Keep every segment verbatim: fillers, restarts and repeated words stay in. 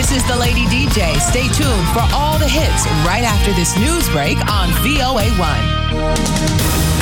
This is the Lady D J. Stay tuned for all the hits right after this news break on V O A one.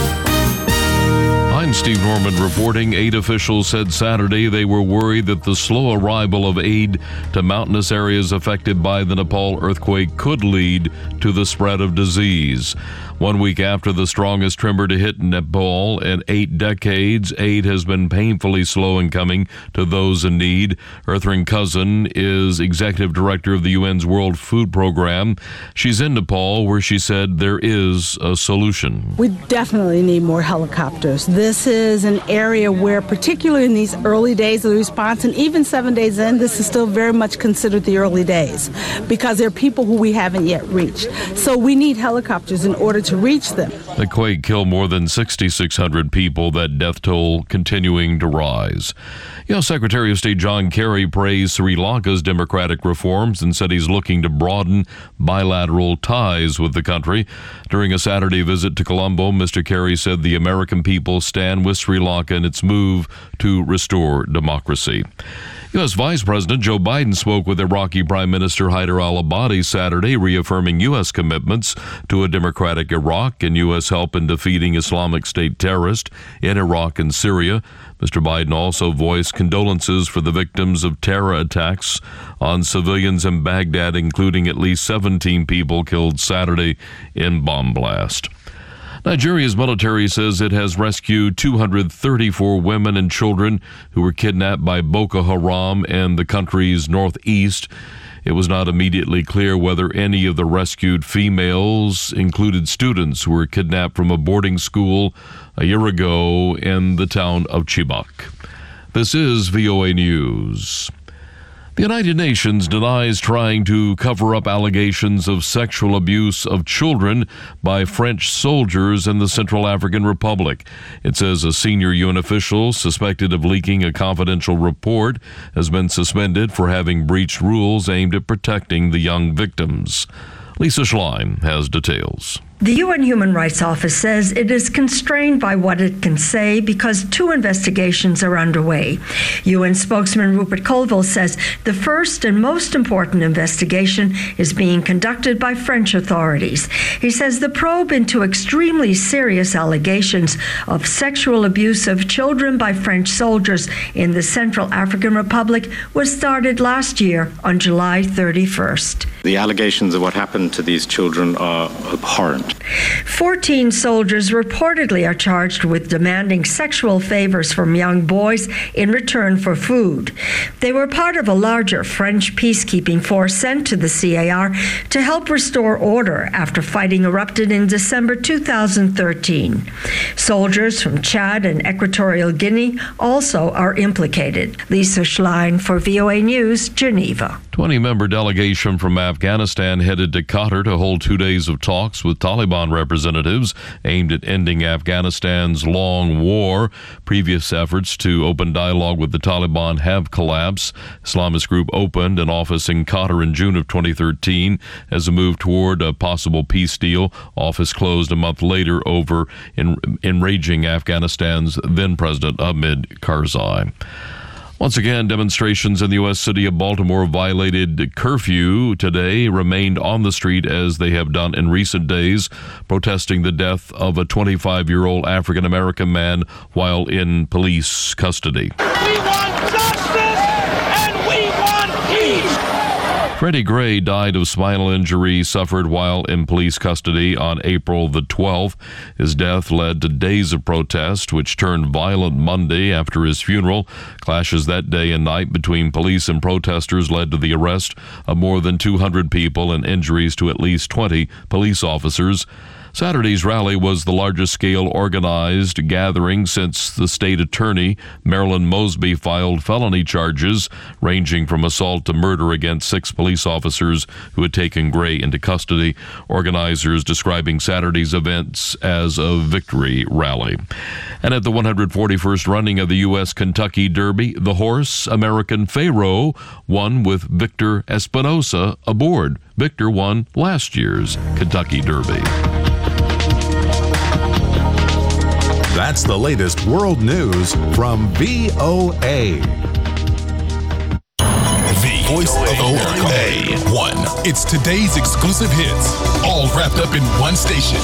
I'm Steve Norman reporting. Aid officials said Saturday they were worried that the slow arrival of aid to mountainous areas affected by the Nepal earthquake could lead to the spread of disease. One week after the strongest tremor to hit Nepal in eight decades, aid has been painfully slow in coming to those in need. Earthring Cousin is executive director of the U N's World Food Program. She's in Nepal, where she said there is a solution. We definitely need more helicopters. This is an area where, particularly in these early days of the response, and even seven days in, this is still very much considered the early days because there are people who we haven't yet reached. So we need helicopters in order to reach them. The quake killed more than six thousand six hundred people, that death toll continuing to rise. U S Secretary of State John Kerry praised Sri Lanka's democratic reforms and said he's looking to broaden bilateral ties with the country. During a Saturday visit to Colombo, Mister Kerry said the American people stand with Sri Lanka in its move to restore democracy. U S Vice President Joe Biden spoke with Iraqi Prime Minister Haider al-Abadi Saturday, reaffirming U S commitments to a democratic Iraq and U S help in defeating Islamic State terrorists in Iraq and Syria. Mister Biden also voiced condolences for the victims of terror attacks on civilians in Baghdad, including at least seventeen people killed Saturday in bomb blast. Nigeria's military says it has rescued two hundred thirty-four women and children who were kidnapped by Boko Haram in the country's northeast. It was not immediately clear whether any of the rescued females included students who were kidnapped from a boarding school a year ago in the town of Chibok. This is V O A News. The United Nations denies trying to cover up allegations of sexual abuse of children by French soldiers in the Central African Republic. It says a senior U N official suspected of leaking a confidential report has been suspended for having breached rules aimed at protecting the young victims. Lisa Schlein has details. The U N Human Rights Office says it is constrained by what it can say because two investigations are underway. U N spokesman Rupert Colville says the first and most important investigation is being conducted by French authorities. He says the probe into extremely serious allegations of sexual abuse of children by French soldiers in the Central African Republic was started last year on July thirty-first. The allegations of what happened to these children are abhorrent. Fourteen soldiers reportedly are charged with demanding sexual favors from young boys in return for food. They were part of a larger French peacekeeping force sent to the C A R to help restore order after fighting erupted in December two thousand thirteen. Soldiers from Chad and Equatorial Guinea also are implicated. Lisa Schlein for V O A News, Geneva. twenty-member delegation from Afghanistan headed to Qatar to hold two days of talks with Taliban representatives aimed at ending Afghanistan's long war. Previous efforts to open dialogue with the Taliban have collapsed. Islamist group opened an office in Qatar in June of twenty thirteen as a move toward a possible peace deal. Office closed a month later over en- enraging Afghanistan's then-President Hamid Karzai. Once again, demonstrations in the U S city of Baltimore violated curfew today, remained on the street as they have done in recent days, protesting the death of a twenty-five-year-old African-American man while in police custody. We want justice and we want peace. Freddie Gray died of spinal injury suffered while in police custody on April the twelfth. His death led to days of protest, which turned violent Monday after his funeral. Clashes that day and night between police and protesters led to the arrest of more than two hundred people and injuries to at least twenty police officers. Saturday's rally was the largest scale organized gathering since the state attorney, Marilyn Mosby, filed felony charges ranging from assault to murder against six police officers who had taken Gray into custody. Organizers describing Saturday's events as a victory rally. And at the one hundred forty-first running of the U S Kentucky Derby, the horse American Pharoah won with Victor Espinosa aboard. Victor won last year's Kentucky Derby. That's the latest world news from V O A. V voice of America. A one. It's today's exclusive hits, all wrapped up in one station.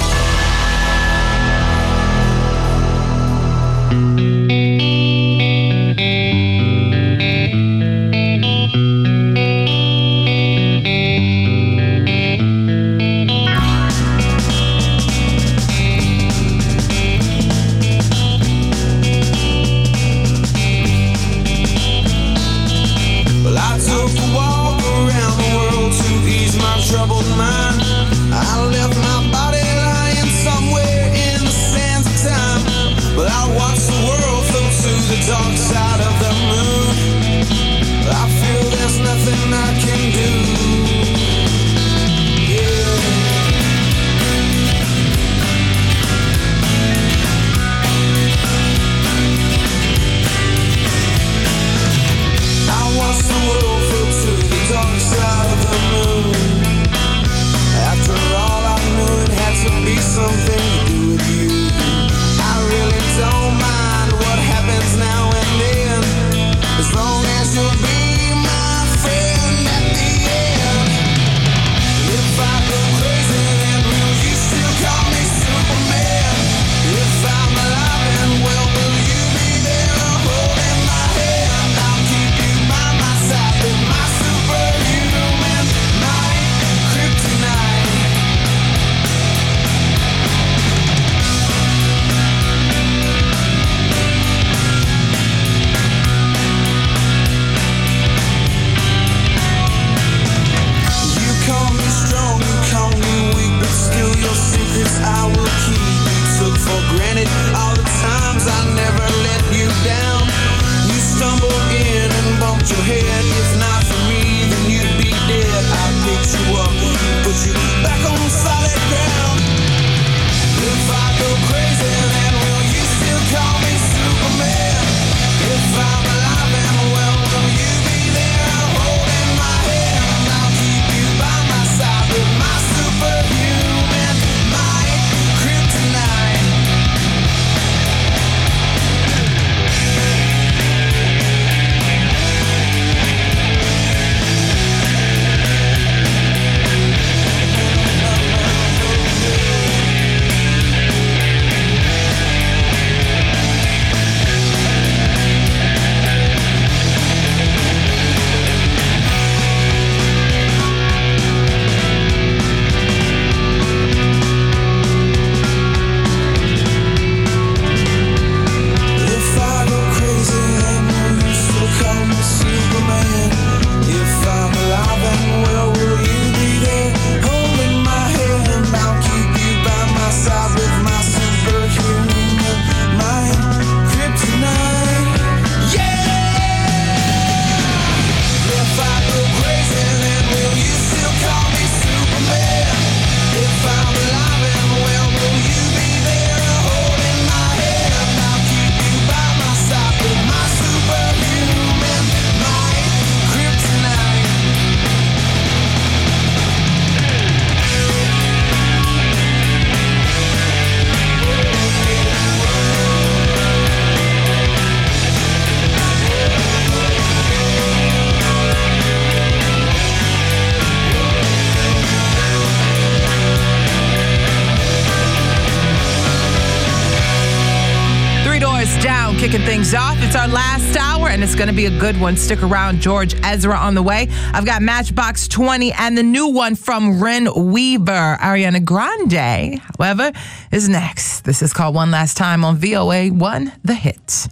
Kicking things off. It's our last hour, and it's going to be a good one. Stick around. George Ezra on the way. I've got Matchbox twenty and the new one from Ren Weaver. Ariana Grande, however, is next. This is called One Last Time on V O A one, The Hits.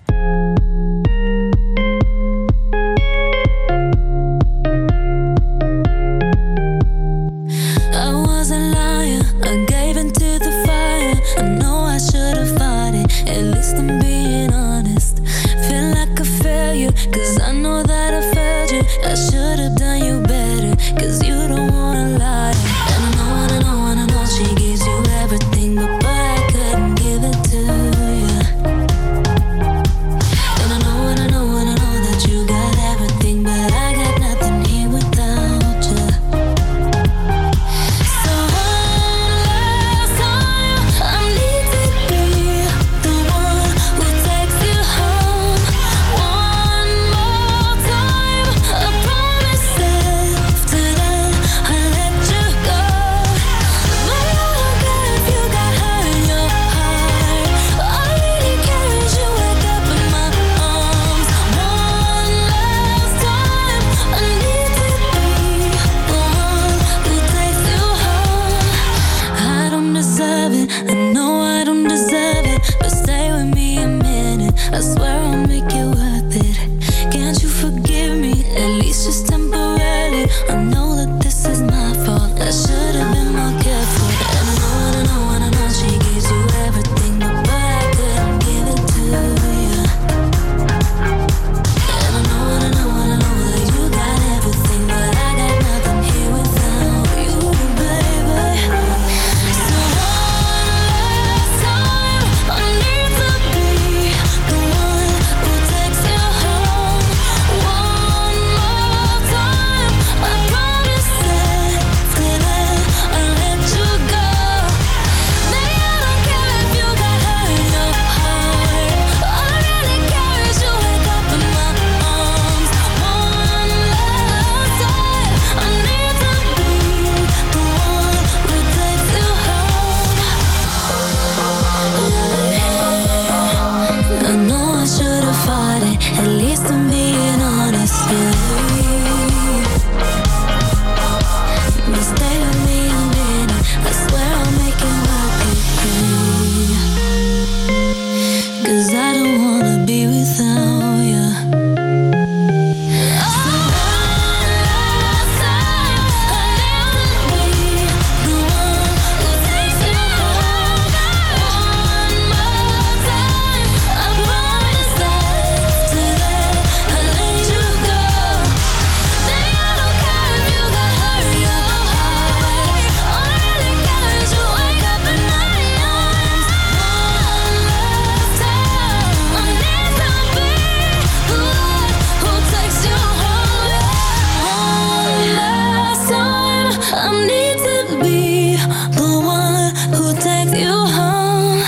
I was a liar. I gave into the fire. I know I should have fought it. At least I'm being honest. Feel like a failure, cause I know that I failed you. I should have done you better, cause you don't wanna lie. And I know, and I know, and I know she gives you everything, but boy, I couldn't give it to you. least just temporarily. I know that this is my fault. I should have been more careful. And I know, and I know, and I know she gives you everything, but boy, I couldn't give it to you. And I know, and I know, and I know that you got everything, but I got nothing here without you, baby. So one last time, I need to be the one who takes you home. One more time, I promise that then I'll let you go. Maybe I don't care if you got hurt in your heart. All I really care is you wake up in my arms. One last time, I need to be the one who takes you home. I know I should have fought it. At least I'm being honest, yeah. But stay with me a minute. I swear I'll make it work again. 'Cause I don't wanna be without you. So one last time, I need to be the one who takes you home. One more time, I promise that today I'll let you go. Baby, I don't care if you got hurt in your heart. All I really care is you wake up in my arms. One last time, I need to be the one who takes you home. One last time, I need to be the one who takes you home.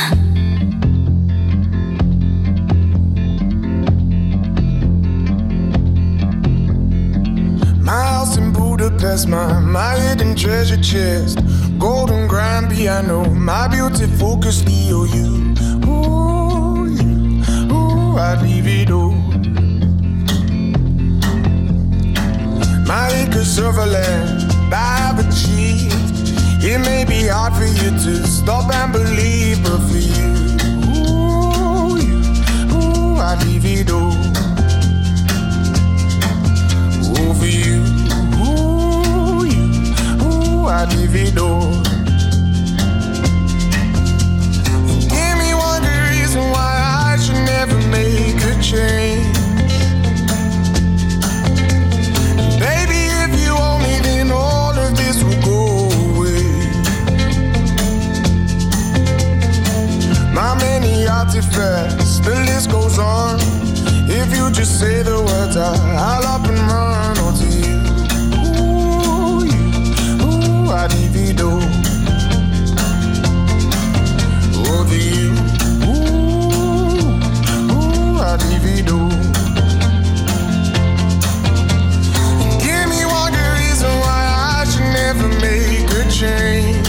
My house in Budapest, my, my hidden treasure chest, golden grand piano, my beauty focus, E O U. Ooh, you, ooh, I'd leave it all. My acres of land I've achieved. It may be hard for you to stop and believe, but for you, ooh, you, ooh, I'd leave it all. Ooh, for you, ooh, you, ooh, I'd leave it all. Give me one good reason why I should never make a change. Baby, if you owe me, then all of this will go away. My many artifacts, the list goes on. If you just say the words, I, I'll up and run. Oh, to you, ooh, you, ooh, I'd leave it all. Oh, to you, ooh, ooh, I'd leave it all. Give me one good reason why I should never make a change.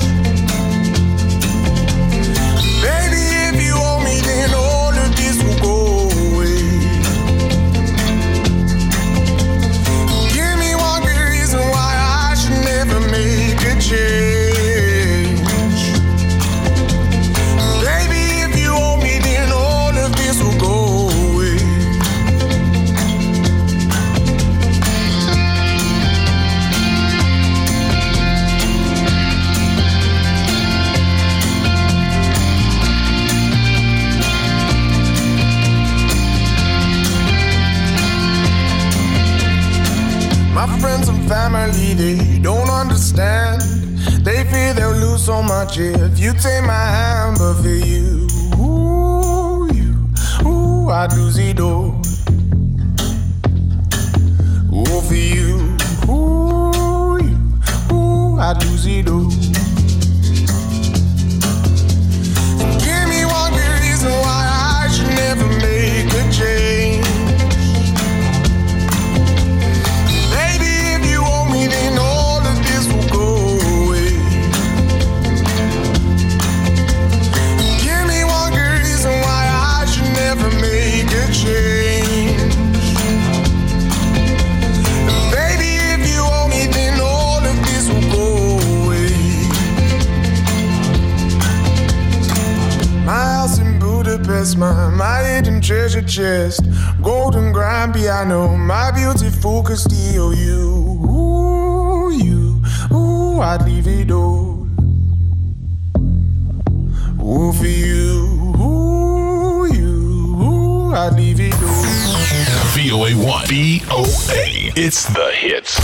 Baby, if you owe me, then all of this will go away. Give me one good reason why I should never make a change. Baby, if you owe me, then all of this will go away. My friends and family, they don't understand. They fear they'll lose so much if you take my hand, but for you, ooh, you, ooh, I'd lose it all. Ooh, for you, ooh, you, ooh, I'd lose it all. Give me one good reason why I should never make a change. Baby, if you owe me, then all of this will go away. Give me one good reason why I should never make a change. Baby, if you owe me, then all of this will go away. my, my hidden treasure chest. Golden grand piano, my beautiful Castillo. You, ooh, you, ooh, I'd leave it all. Ooh, for you, ooh, you, ooh, I'd leave it all. V O A one. V O A. It's the hits.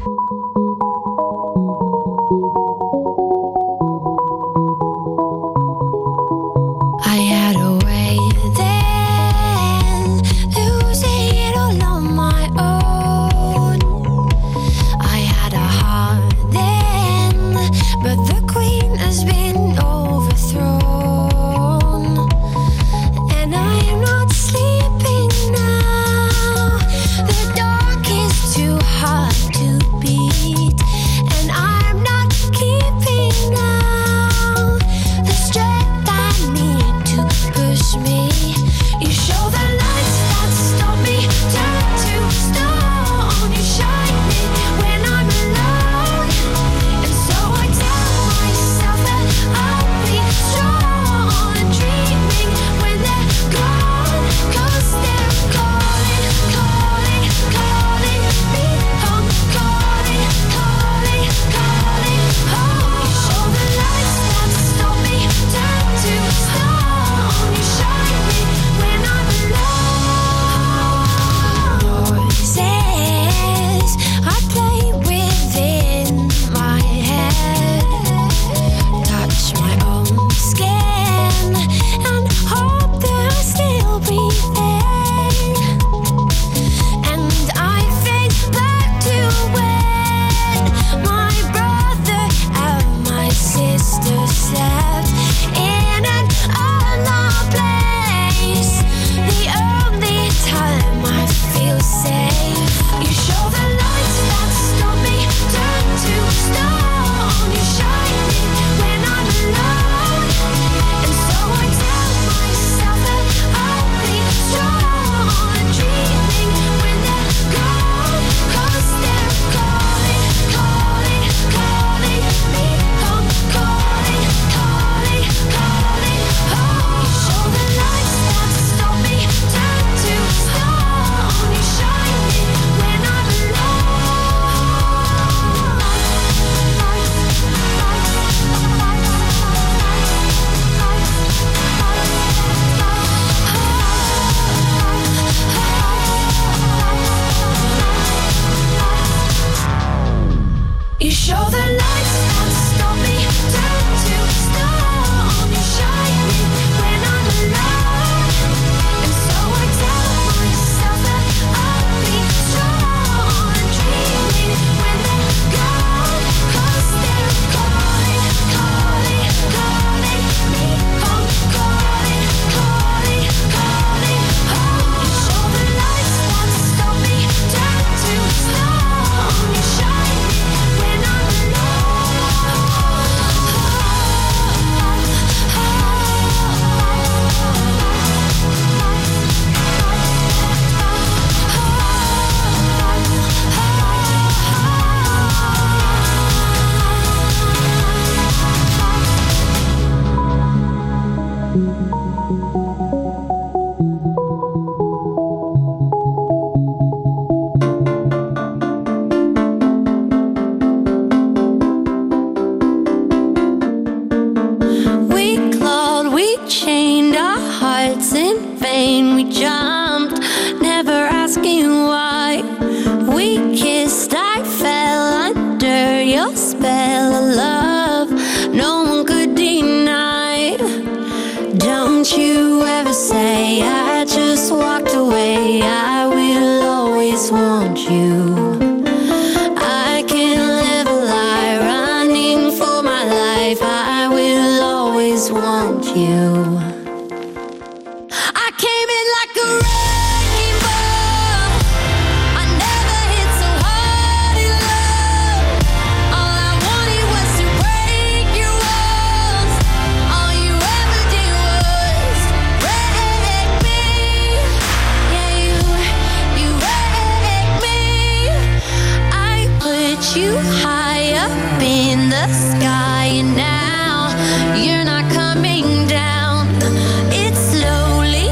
I had a way then, losing it all on my own. I had a heart then, but the queen has been overthrown. And I am not sleeping now. The dark is too hard to beat, and I'm not keeping now the strength I need to push me. You show the lights that stop me, turn to stone. You shine me when I'm alone, and so I tell myself that I'll be strong and dreaming when they're gone, 'cause they're calling, calling, calling me home, calling, calling, calling home. You show the lights that stop me, turn to stone. You shine me when I'm alone. Voices I play within my head, touch my own skin and hope that I'll still be there. And I think back to when my brother and my sister slept in an unknown place. The only time I feel safe. You show the lights that stop me, turn to stone. You shine me when I'm alone, and so I tell myself that I'll be strong and dreaming when they're gone, 'cause they're calling, calling, calling me home, calling, calling, calling home. You show the lights that stop me, turn to stone. You shine me when I'm You show the lights that stop me, turn to stone. You shine me when I'm alone, and so I tell myself that I'll be strong and dreaming when they're gone, 'cause they're calling, calling, calling me home, calling, calling, calling home. You show the lights that stop me, turn to stone. You shine me when I'm We clawed, we chained our hearts in vain. We jumped, never asking why. We kissed, I fell under your spell of love. No one could deny. Don't you ever say I just walked away. I will always want you. I can't live a lie, running for my life. I will always want you. I came in like a wrecking ball. I never hit so hard in love. All I wanted was to break your walls. All you ever did was wreck me. Yeah, you, you wrecked me. I put you high up in the sky, and now you're not coming down. It's slowly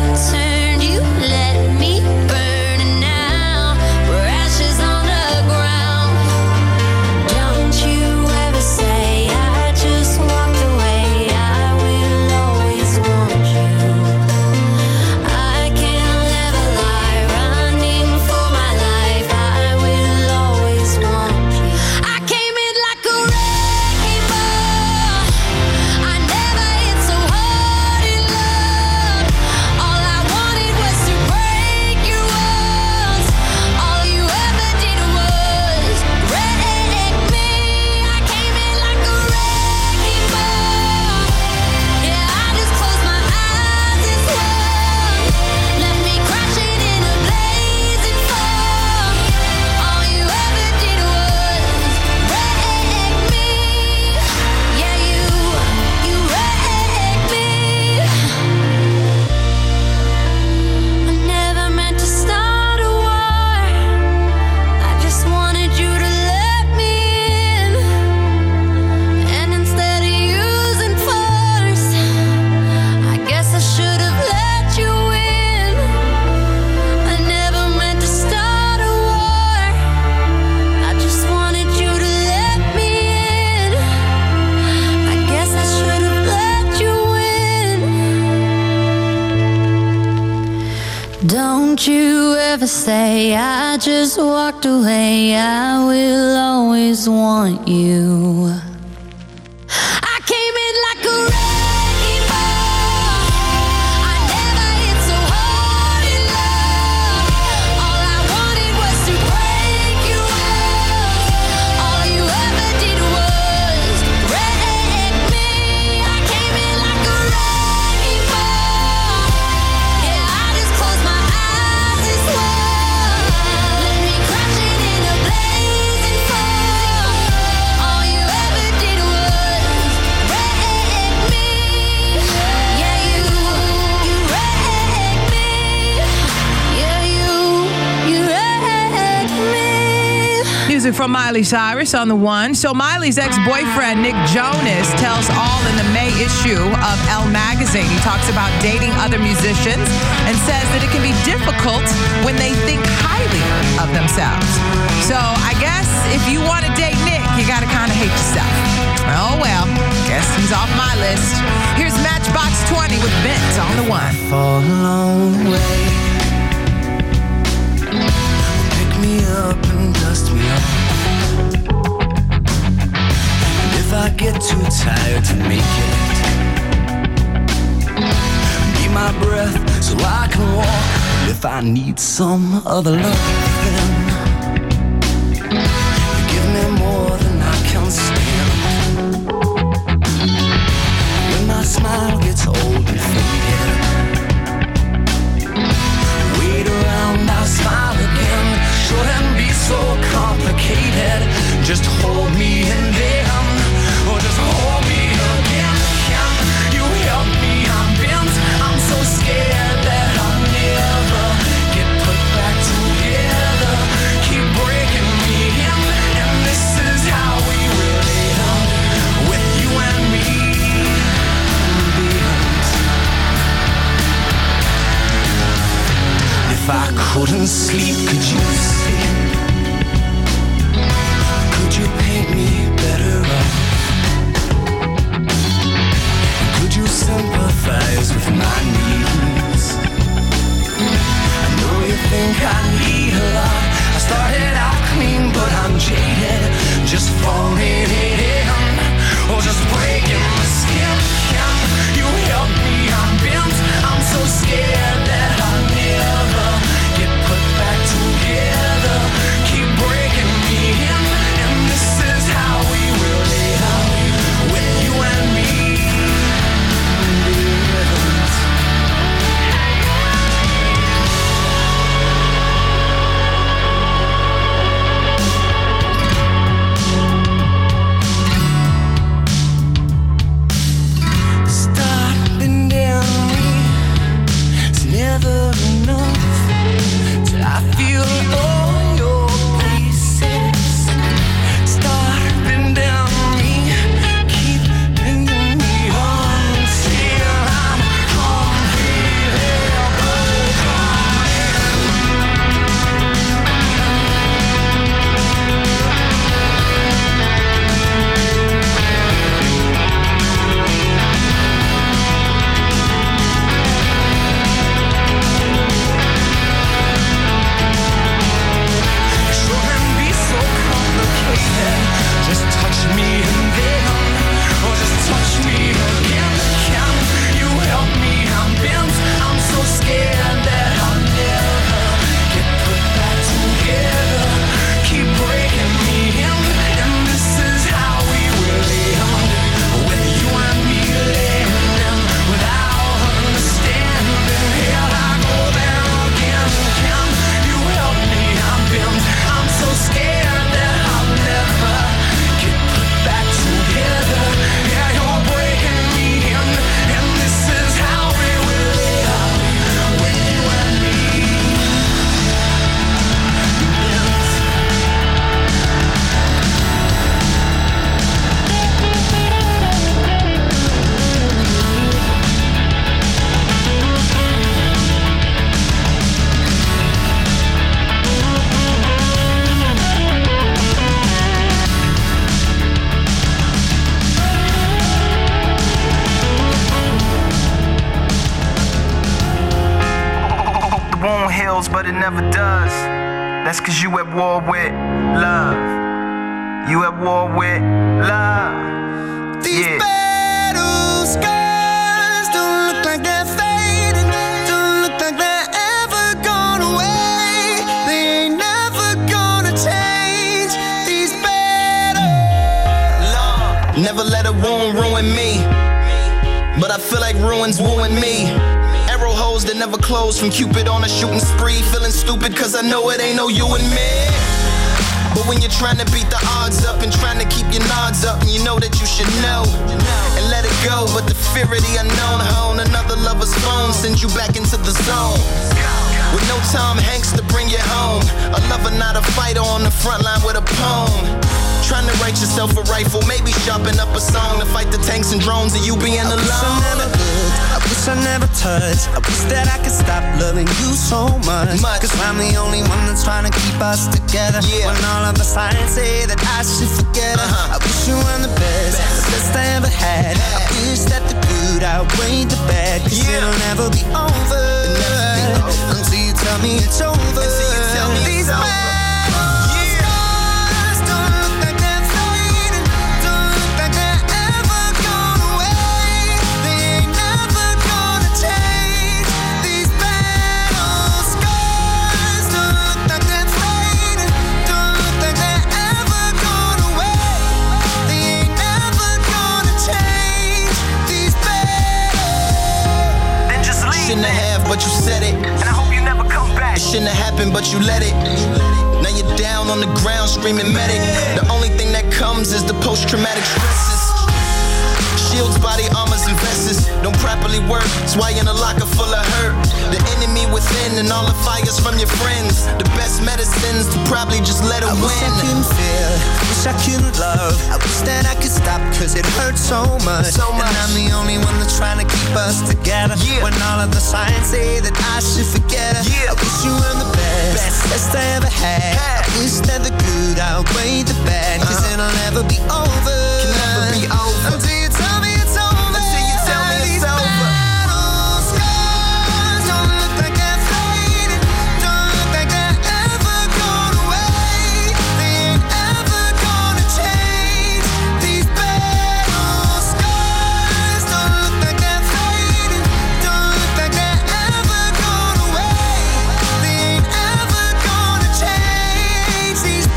you ever say I just walked away? I will always want you. I came in like a wrecking ball. I never hit so hard in love. All I wanted was to break you up. All you ever did was wreck me. I came in like a wrecking ball. Yeah, I just closed my eyes and swore. Let me crashing in a blazing fall. All you ever did was wreck me. Yeah, you, you wrecked me. Yeah, you, you wrecked me. Music from Miley Cyrus on the one. So Miley's ex-boyfriend, Nick Jonas, tells all in the May issue of Elle magazine. He talks about dating other musicians and says that it can be difficult when they think highly of themselves. So I guess if you want to date Nick, you got to kind of hate yourself. Oh well, guess he's off my list. Here's Matchbox twenty with Bent on the one. Fall a long way. Pick me up and dust me off. And if I get too tired to make it, be my breath so I can walk. And if I need some other love, then you give me more than I can stand. When my smile gets old and faded, wait around, I'll smile again. Shouldn't be so complicated. Just hold me and then, or just hold me again. Can you help me? I'm bent. I'm so scared that I'll never get put back together. never does. That's cause you at war with love. You at war with love. These yeah. battle scars don't look like they're fading. Don't look like they're ever gone away. They ain't never gonna change. These battles. Lord, never let a wound ruin me, but I feel like ruins wooing me. Arrow holes that never close from Cupid on a shooting spree. Feeling stupid cause I know it ain't no you and me. But when you're trying to beat the odds up and trying to keep your nods up, and you know that you should know and let it go, but the fear of the unknown hone another lover's phone sends you back into the zone. With no Tom Hanks to bring you home, a lover not a fighter on the front line with a poem. Trying to write yourself a rifle, maybe sharpen up a song to fight the tanks and drones and you being alone. I wish I never looked, I wish I never touched. I wish that I could stop loving you so much, much. Cause I'm the only one that's trying to keep us together, yeah. When all of the signs say that I should forget her, uh-huh. I wish you were the best, best, the best I ever had, yeah. I wish that the good outweighed the bad, cause yeah. it'll never be over, never be over until you tell me it's over. Until you tell me These it's over. Shouldn't have, but you said it. And I hope you never come back. It shouldn't have happened, but you let it. Now you're down on the ground screaming medic. The only thing that comes is the post-traumatic stresses. Shields, body armors, and vests don't properly work. That's why you're in a locker full of hurt. The enemy within and all the fires from your friends. The best medicines to probably just let it I win. Wish I couldn't feel, wish I couldn't love. I wish that I could stop cause it hurts so much. so much. And I'm the only one that's trying to keep us together, yeah. When all of the signs say that I should forget her, yeah. I wish you were the best, best, best I ever had, had. I wish that the good outweighed the bad, cause uh-huh. it'll never be over. Can never be over until you tell me it's over. Until you tell me it's over. These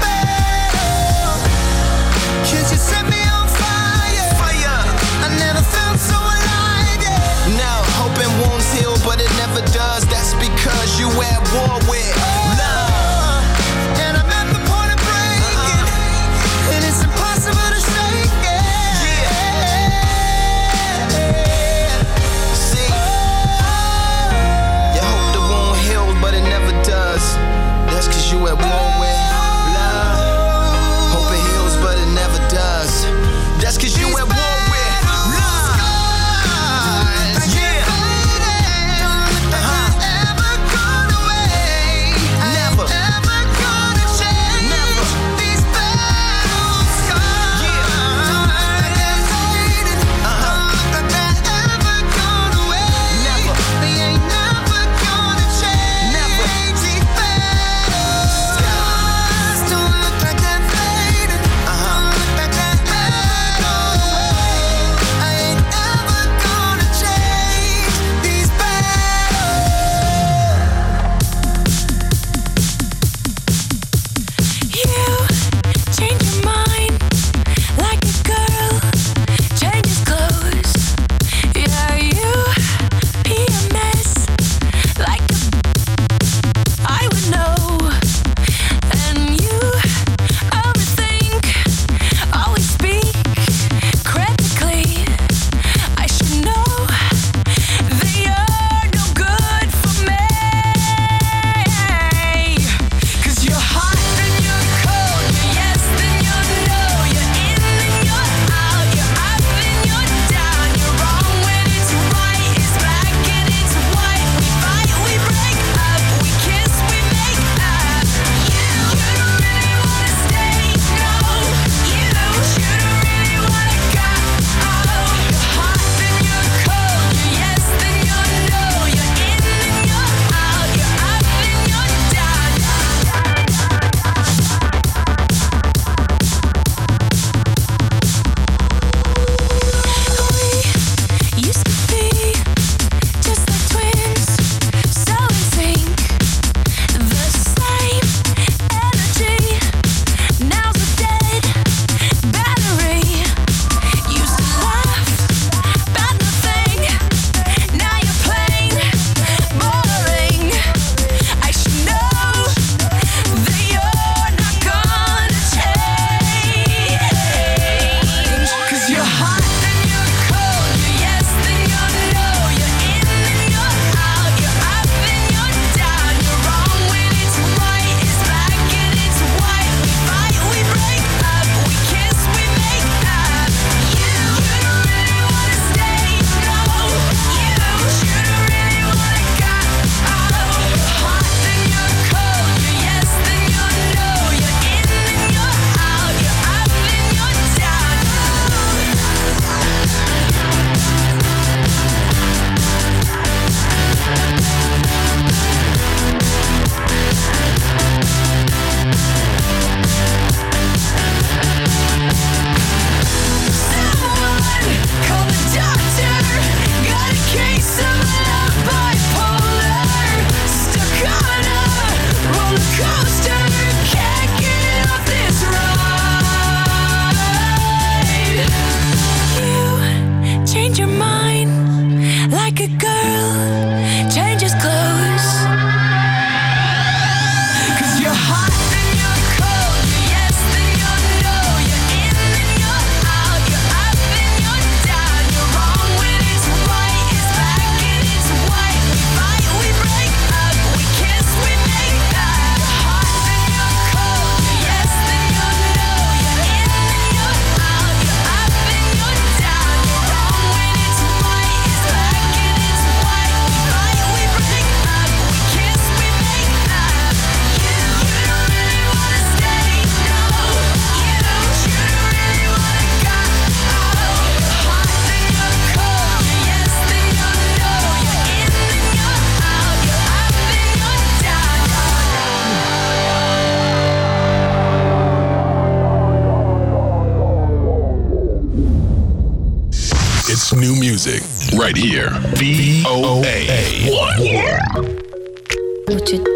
music right here. V O A one. Watch it.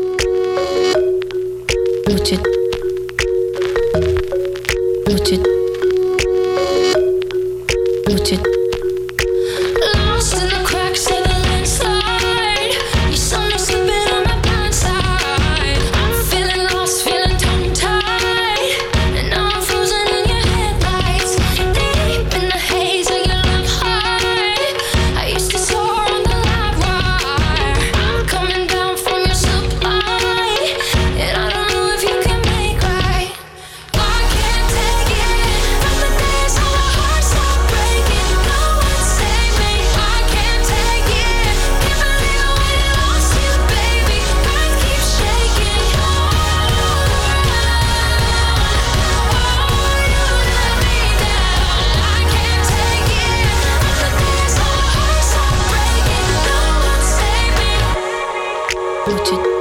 Watch it. Watch it. Watch it. Lost in the cracks of the landslide. You saw me slipping on my blind side. I'm feeling lost, feeling tongue-tied. And now I'm frozen in your headlights. Deep in the haze of your love high. I used to soar on the live wire. I'm coming down from your supply. And I don't know if you can make right. I can't take it. From the days when my heart stopped breaking. No one save me. I can't take it. Can't believe I went and lost you, baby. Earth keeps shaking. Oh, you let me down. I can't take it. From the days when my heart stopped breaking. No one save me. Watch it.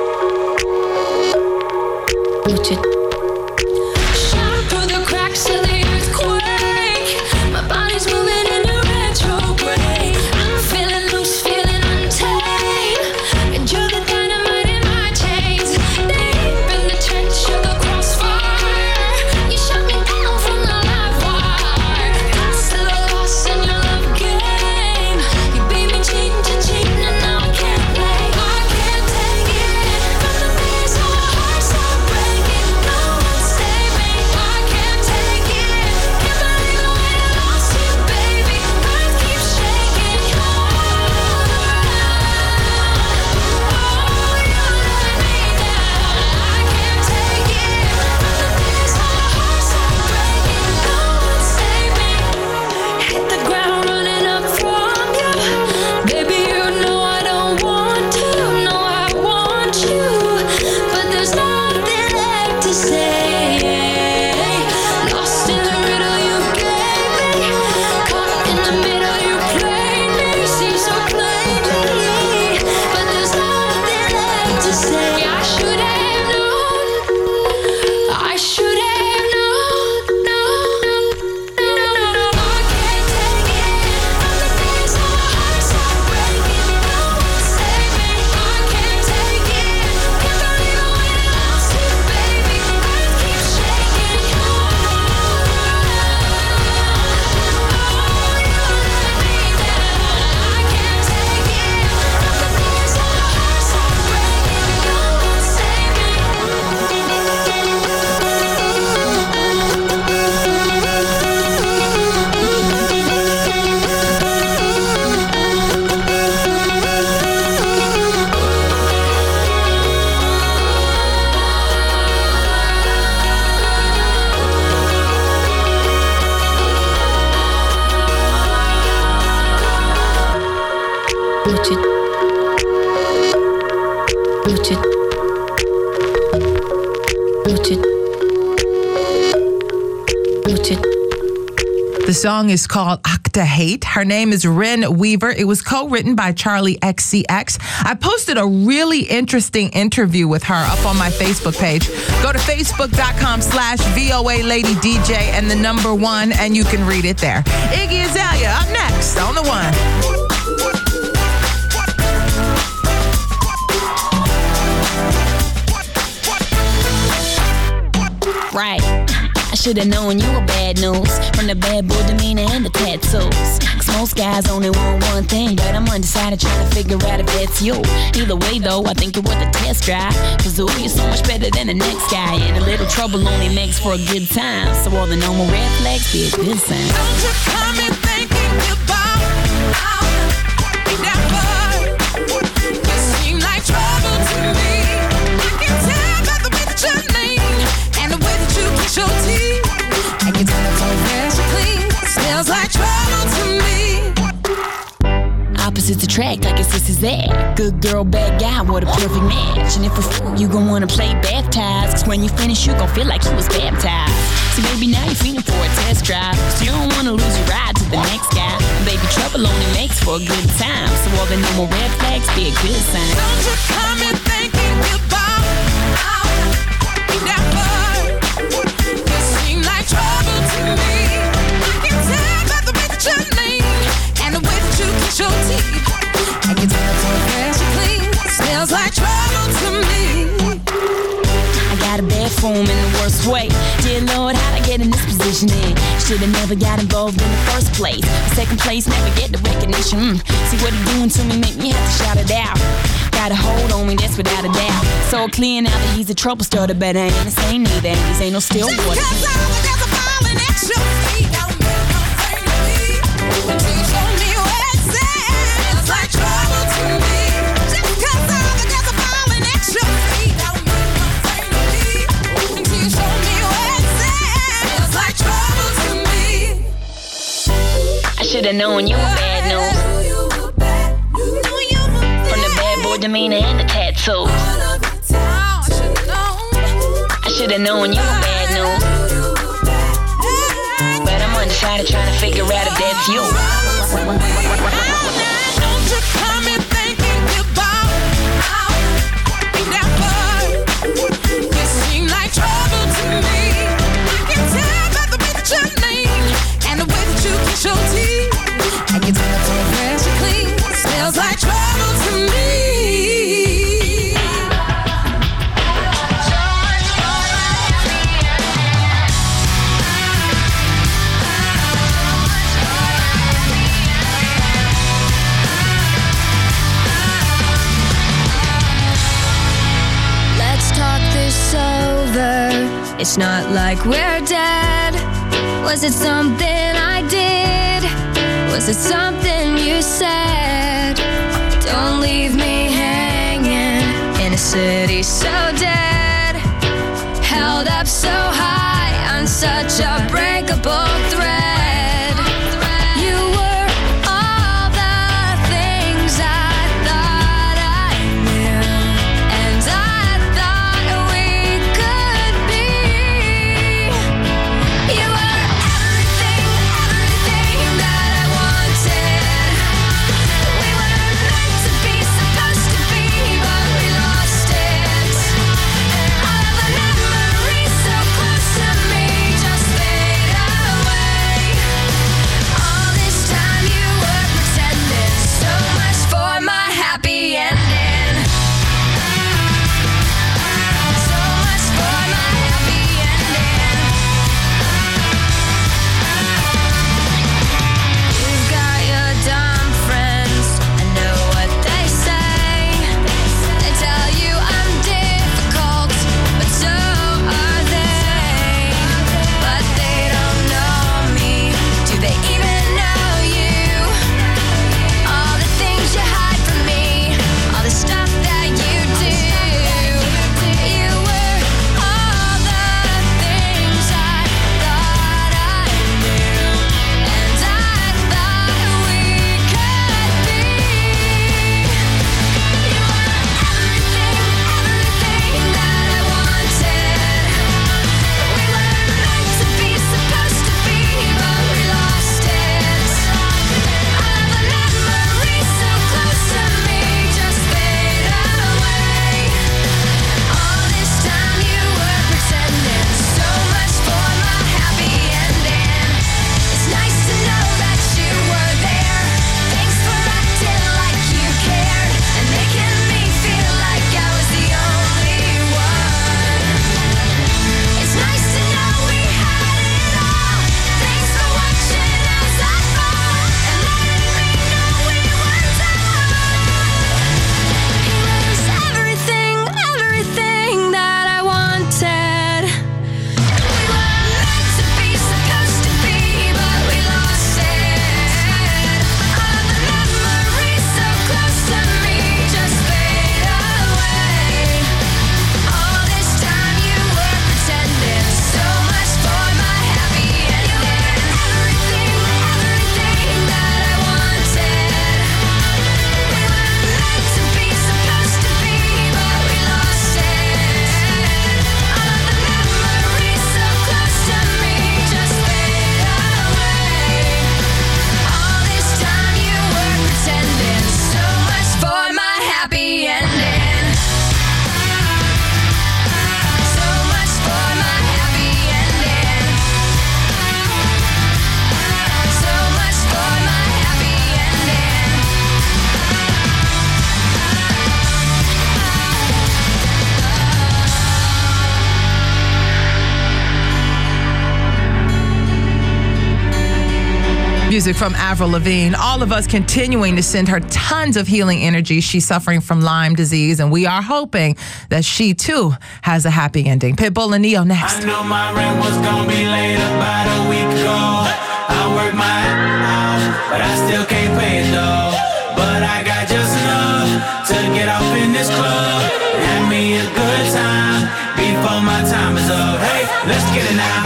Watch it. Shot through the cracks of the earthquake. My body's moving in a retrograde. I'm feeling loose, feeling untamed. And you're the dynamite in my chains. Deep in the trench of the crossfire. You shut me down from the live wire. I'm still lost in your love game. You beat me cheating to cheating, and now I can't play. I can't take it. From the days when my heart stopped breaking. No one save me. I can't take it. Can't believe I went and lost you, baby. Earth keeps shaking. Oh, you let me down. I can't take it. From the days when my heart stopped breaking. No one save me. Hit the ground running up from you. Baby, you know I don't want to. No, I want you. But there's nothing left to say. Lost in the riddle you gave me. Caught in the middle you played me. See so plainly. But there's nothing left to say. I should have known. I should have known. No, no, no, no. I can't take it. From the days when my heart stopped breaking. No one save me. I can't take it. Can't believe I went and lost you, baby. Earth keeps shaking. Oh, you let me down. I can't take it. From the days when my heart stopped breaking. No one save me. Watch it. Watch it. Watch it. Watch it. The song is called Octa Hate. Her name is Ren Weaver. It was co-written by Charlie X C X. I posted a really interesting interview with her up on my Facebook page. Go to facebook.com slash VOA Lady DJ and the number one, and you can read it there. Iggy Azalea up next on the one. Right. I should've known you were bad news. From the bad boy demeanor and the tattoos. Cause most guys only want one thing, but I'm undecided trying to figure out if that's you. Either way though, I think you're worth a test drive. Cause ooh, you're so much better than the next guy. And a little trouble only makes for a good time. So all the normal red flags be a good sign. Don't you come in thinking about how we never. You seem like trouble to me. I can tell by the way that you lean and the way that you kiss your teeth. I can tell it's all fresh and clean. Smells like trouble to me. Opposites attract, I guess this is that. Good girl, bad guy, what a perfect match. And if a fool, you gon' wanna play baptized. Cause when you finish, you gon' feel like you was baptized. See, baby, now you're feeling for a test drive. So you don't wanna lose your ride to the next guy. And baby, trouble only makes for a good time. So all the normal red flags be a good sign. Don't you come in thinking about how we never. You seem like trouble to me. I can tell by the way that you lean and the way perform in the worst way. Dear Lord, how'd I get in this position then? Should've never got involved in the first place. Second place, never get the recognition. Mm. See what he doing to me, make me have to shout it out. Got a hold on me, that's without a doubt. So clear now that he's a trouble starter, but I ain't the same neither. And these ain't no still water. Just because I'm there's a falling at your feet, don't mean nothing to me. Until you show me where it sounds like trouble to me. Just because I'm there's a falling at your feet, don't mean nothing to me. Until you show me where it sounds like trouble to me. I should've known you were bad news. Demeanor and the tattoos. I should've known you were bad news, but I'm undecided trying to figure out if that's you. Don't you come in thinking about never. You seem like trouble to me. I can tell by the way that you lean and the way that you kiss your teeth. I can tell it's so fresh and clean. Smells like trouble to me. It's not like we're dead. Was it something I did? Was it something you said? Don't leave me hanging in a city so dead, held up so high on such a breakable thread. You were all the things I thought I knew, and I thought we could be. You were everything, everything that I wanted. We were meant to be, supposed to be, but we lost it. All of the memories so close to me, just music from Avril Lavigne. All of us continuing to send her tons of healing energy. She's suffering from Lyme disease, and we are hoping that she, too, has a happy ending. Pitbull and Neo next. I know my rent was gonna be late about a week ago. I worked my ass off, but I still can't pay it, though. But I got just enough to get off in this club. Have me a good time before my time is up. Hey, let's get it now.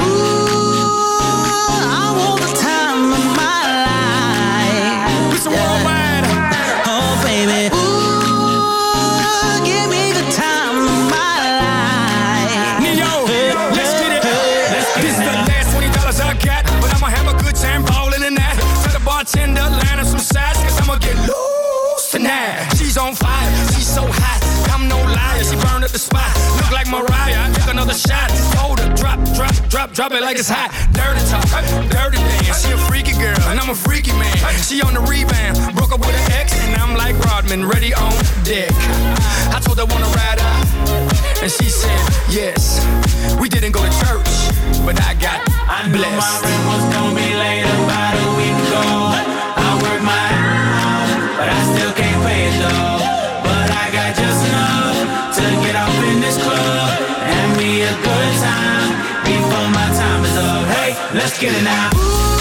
Bartender, line up some sides, cause I'ma get loose tonight. She's on fire, she's so hot, I'm no liar, she burned up the spot. Look like Mariah, I took another shot. Hold her, drop, drop, drop, drop it like it's hot. Dirty talk, dirty dance, she a freaky girl, and I'm a freaky man. She on the rebound, broke up with an ex, and I'm like Rodman, ready on deck. I told her wanna ride out, and she said yes. We didn't go to church, but I got I knew blessed. my rent was gonna be late about a week ago. I worked my ass off, but I still can't pay it though. But I got just enough to get off in this club and me a good time before my time is up. Hey, let's get it now.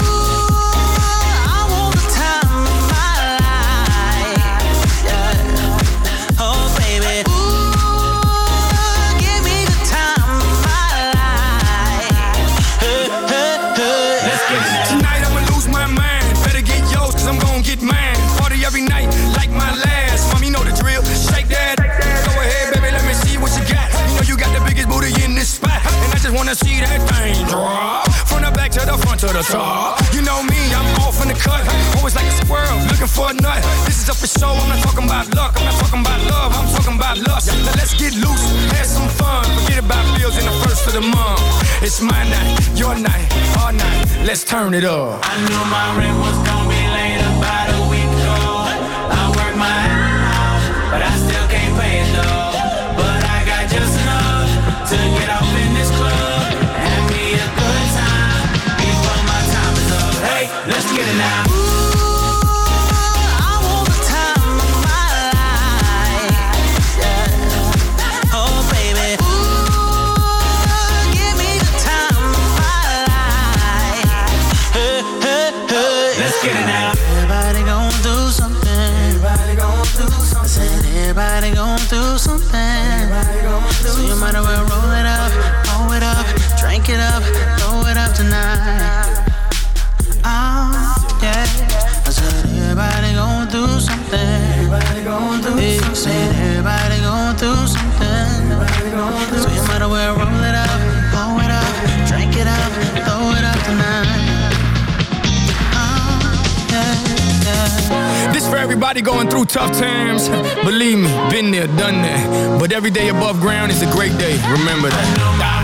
Wanna see that thing drop from the back to the front to the top. You know me, I'm off in the cut. Always like a squirrel, looking for a nut. This is up for show, I'm not talking about luck. I'm not talking about love, I'm talking about lust. Now let's get loose, have some fun. Forget about bills in the first of the month. It's my night, your night, our night. Let's turn it up. I knew my rent was gonna be late about a week ago. I worked my ass off, but I still can't pay it though. But I got just enough to get off in this club. Let's get it now. Everybody gon' do something. Everybody gon' do something. I said everybody gon' do something. Everybody gon' do so you might as well roll it up, roll it up, drink it up, throw it up tonight. Oh, yeah. I said everybody gon' do something. Everybody gon' do yeah, something. Said everybody gon' do something. Everybody gon' do so you might as well roll it up, blow it up, drink it up, throw it up tonight. This for everybody going through tough times. Believe me, been there, done that. But every day above ground is a great day. Remember that.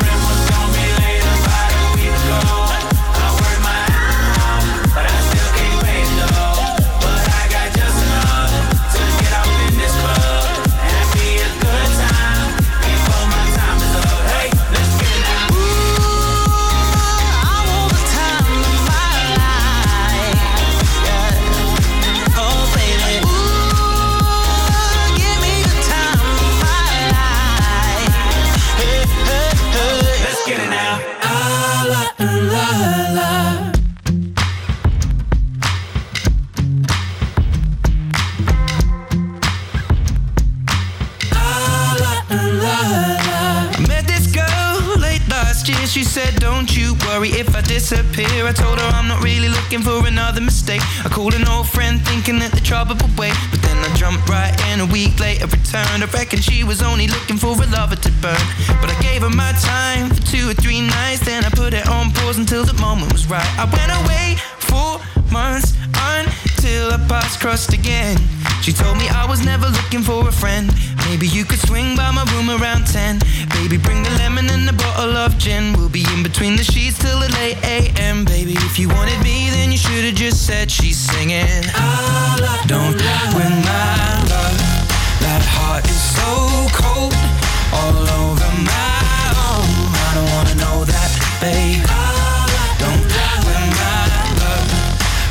She said, don't you worry if I disappear. I told her I'm not really looking for another mistake. I called an old friend thinking that the trouble would wait, but then I jumped right in. A week later returned. I reckon she was only looking for a lover to burn, but I gave her my time for two or three nights. Then I put it on pause until the moment was right. I went away for months until our paths crossed again. She told me I was never looking for a friend. Maybe you could swing by my room around ten. Baby, bring the lemon and a bottle of gin. We'll be in between the sheets till the late a m. Baby, if you wanted me, then you should've just said she's singing. Don't win my love. That heart is so cold, all over my own. I don't wanna know that, babe. Don't win my love. I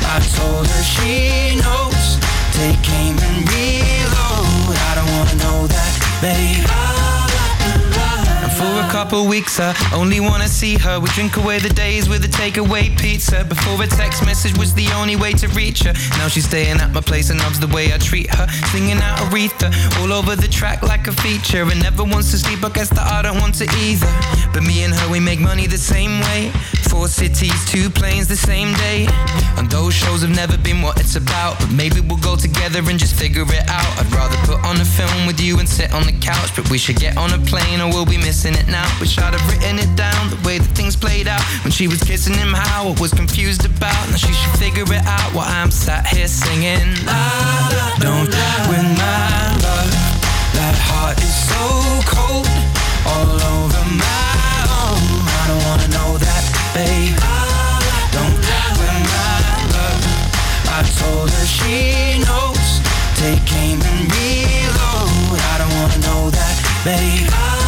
I told her she knows. Take aim and reload. I don't wanna know that, babe. And for a couple weeks I only wanna see her. We drink away the days with a takeaway pizza. Before a text message was the only way to reach her. Now she's staying at my place and loves the way I treat her. Singing out Aretha all over the track like a feature. And never wants to sleep, I guess that I don't want to either. But me and her, we make money the same way. Four cities, two planes the same day. And those shows have never been what it's about. But maybe we'll go together and just figure it out. I'd rather put on a film with you and sit on the couch. But we should get on a plane or we'll be missing it now. Wish I'd have written it down, the way that things played out. When she was kissing him, how I was confused about. Now she should figure it out while I'm sat here singing. La, la, don't win my love. That heart is so cold, all over my own. I don't wanna know that, babe. Don't win my love. I told her she knows. Take aim and reload. I don't wanna know that, babe.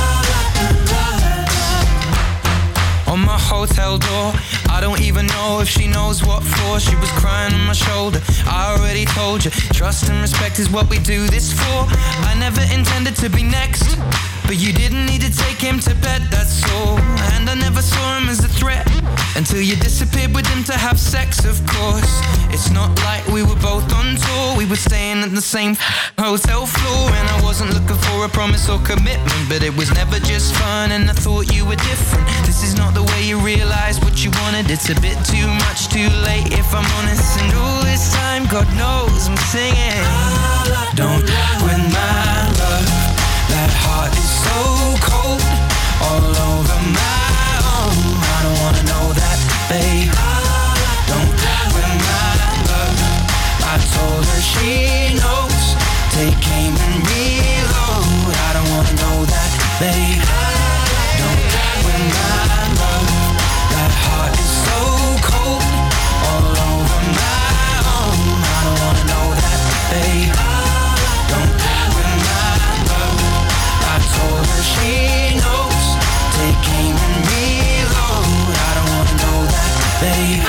On my hotel door, I don't even know if she knows what for. She was crying on my shoulder, I already told you. Trust and respect is what we do this for. I never intended to be next, but you didn't need to take him to bed, that's all. And I never saw him as a threat until you disappeared with him to have sex, of course. It's not like we were both on tour. We were staying at the same hotel floor. And I wasn't looking for a promise or commitment, but it was never just fun and I thought you were different. This is not the way you realize what you wanted. It's a bit too much too late if I'm honest. And all this time, God knows I'm singing. Don't win my love. That heart is so cold, all over my own. I don't wanna know that, babe. Don't win my love. I told her she knows. Take aim and reload. I don't wanna know that, babe. Don't win my love. That heart is so cold, all over my own. I don't wanna know that, babe. Don't win my love. I told her she knows. Take aim and reload. I don't wanna know that, babe.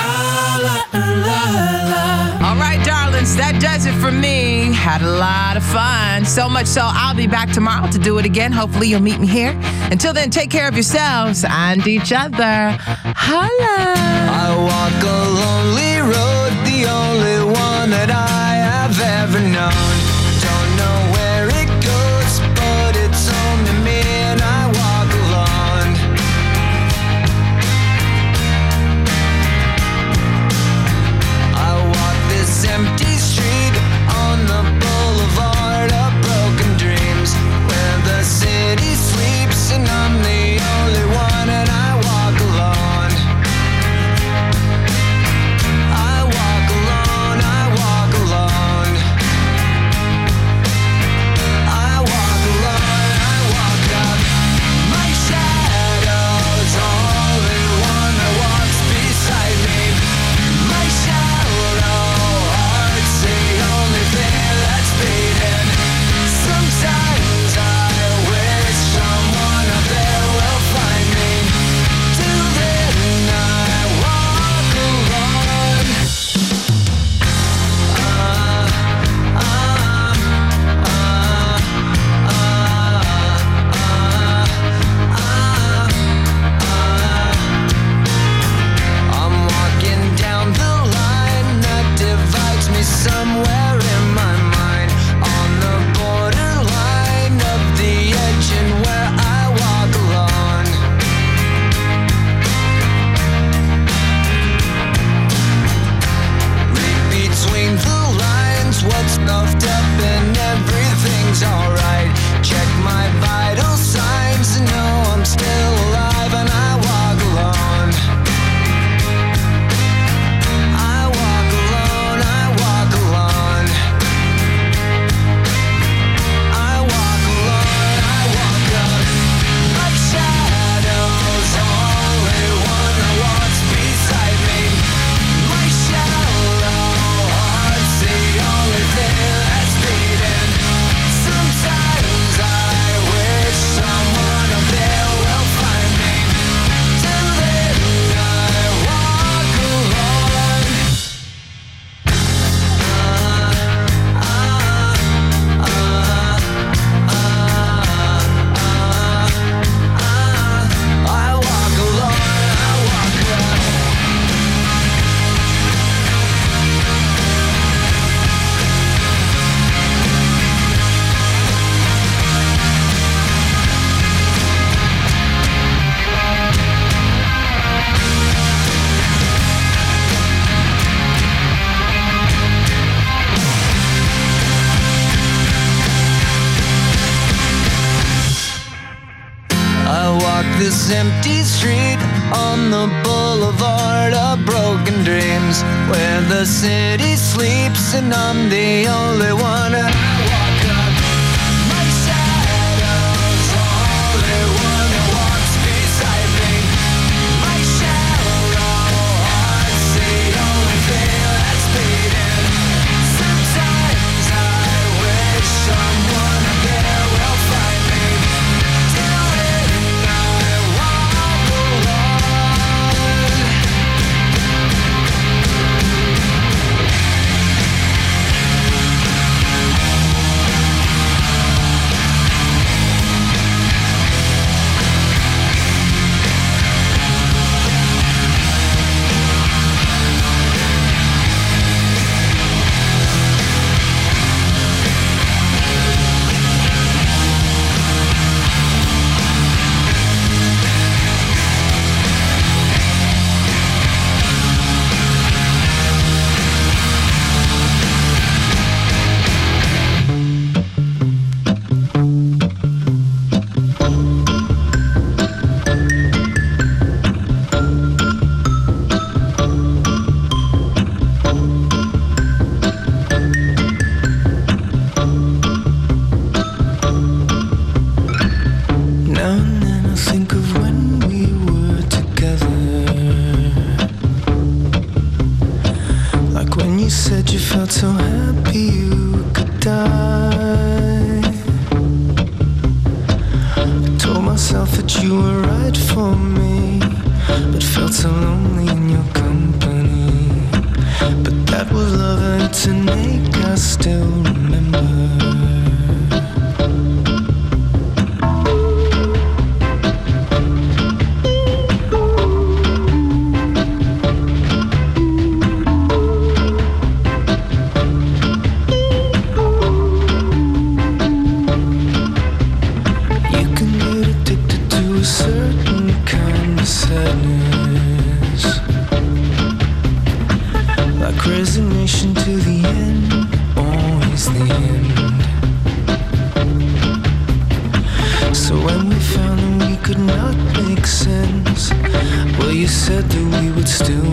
All right, darlings, that does it for me. Had a lot of fun. So much so, I'll be back tomorrow to do it again. Hopefully, you'll meet me here. Until then, take care of yourselves and each other. Holla. I walk a lonely road, the only one that I have ever known. Don't know where it goes, but it's home to me and I walk alone. I walk this empty street on the boulevard of broken dreams, where the city sleeps and I'm the only one and I walk alone. I walk alone, I walk alone. empty street on the boulevard of broken dreams, where the city sleeps and I'm the only one. And I walk up, my shadow's the only one that walks beside me. My shallow heart's the only thing that's beating. Sometimes I wish someone up there will find me. Till then I walk alone. Now and then I think of when we were together, like when you said you felt so happy you could die. I told myself that you were right for me, but felt so lonely in your company. But that was love, and to make us still remember. You can get addicted to a certain kind of sadness, like resignation to the end, always the end. So when we found that we could not make sense, well, you said that we would still